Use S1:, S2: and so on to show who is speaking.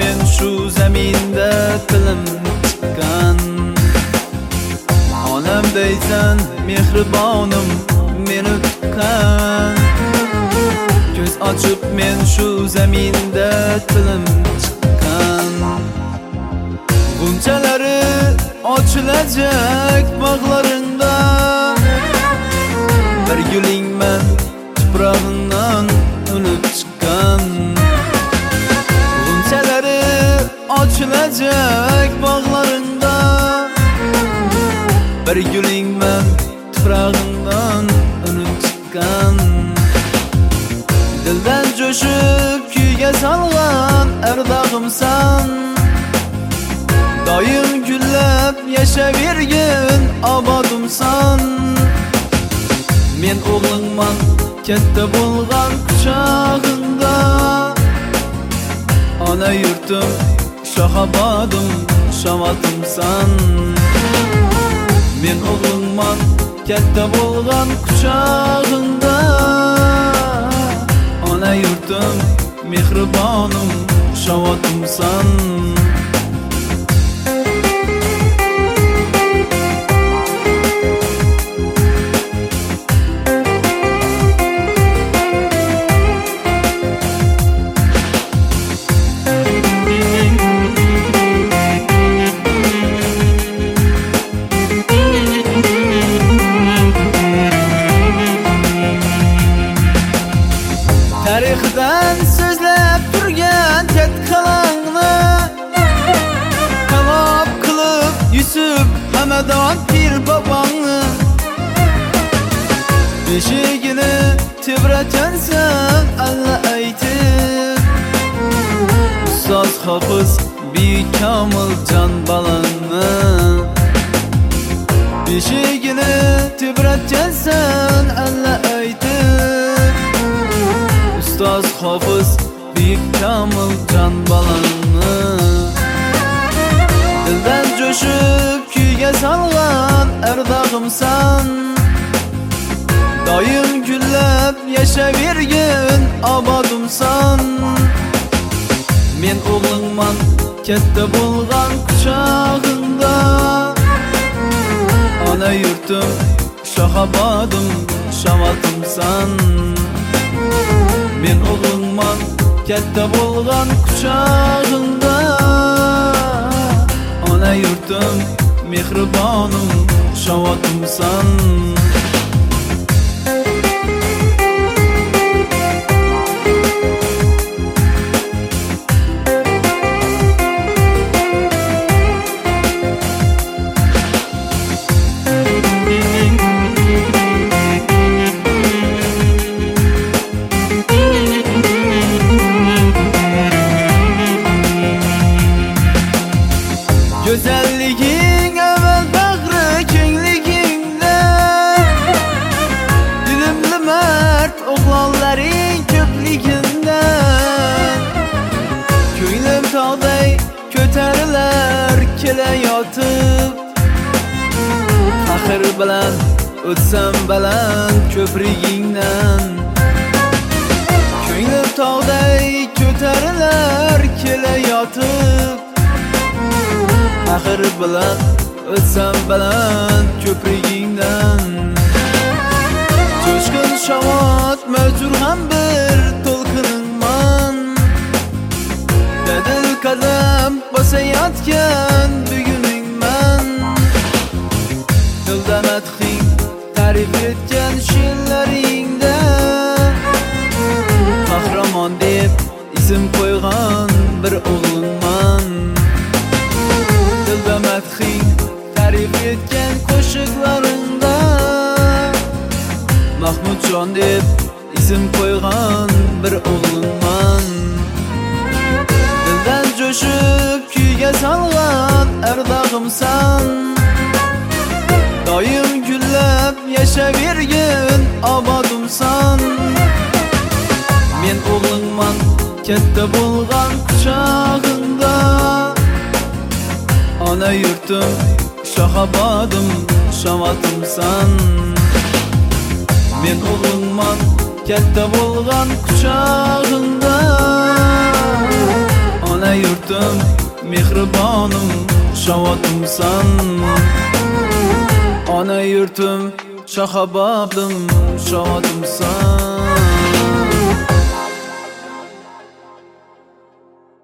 S1: men shu zaminda tilim chiqqan. Onam deysan mehribonim meni tuqqan. Ko'z ochib men shu zaminda tilim chiqqan. Bunchalari ochilajak bog'laringda, bir gulingman tuprog'ingdan unib chiqqan. Bunchalari ochilajak bog'laringda, bir gulingman tuprog'ingdan unib chiqqan. Dildan jo'shib kuyga solgan ardog'imsan, doim gullab yashavergin obodimsan. Men o'g'lingman katta bo'lgan quchog'ingda, ona yurtim shohabodim shamotimsan. Men o'g'lingman katta bo'lgan quchog'ingda, ona yurtim mehribonim shamotimsan. Tarixdan so'zlab turgan katqalangni kalob qilib Yusuf Hamadon pir bobongni, beshigini tebratansan alla aytib. Ustoz Hofiz Buyuk Komiljon balangni, beshigini tebratansan alla aytib. Ustoz Hofiz Buyuk Komiljon balangni, dildan jo'shib kuyga solgan ardog'imsan, doim gullab yashavergin obodimsan. Men o'g'lingman katta bo'lgan quchog'ingda, ona yurtim shohabodim shamotimsan. Men o'g'lingman katta bo'lgan quchog'ingda, ona yurtim mehribonim shamotimsan. Go'zalliging avval bag'ri kengligingda, bilimli mard o'g'lonlaring ko'pligingda. Ko'nglim tog'day ko'tarilar kelayotib, faxr bilan o'tsam baland ko'prigingdan. Ko'nglim tog'day ko'tarilar kelayotib, faxr bilan o'tsam baland ko'prigingdan. Jo'shqin shavot mavjur ham bir to'lqiningman, dadil qadam bosayotgan buguningman. Dilda madhing ta'rif etgan she'rlaringda, qahramon deb ism qo'ygan bir o'g'lingman. Dilda madhing ta'rif etgan qo'shiqlaringda, Mahmudjon deb ism qo'ygan bir o'g'lingman. Dildan jo'shib kuyga solgan ardog'imsan, doim gullab yashavergin obodimsan. Men o'g'lingman katta bo'lgan quchog'ingda, ona yurtim shohabodim shamotimsan. Men o'g'lingman katta bo'lgan quchog'ingda, ona Ona yurtim, mehribonim, shavodimsan. Ona yurtim, shohabobim, shavodimsan.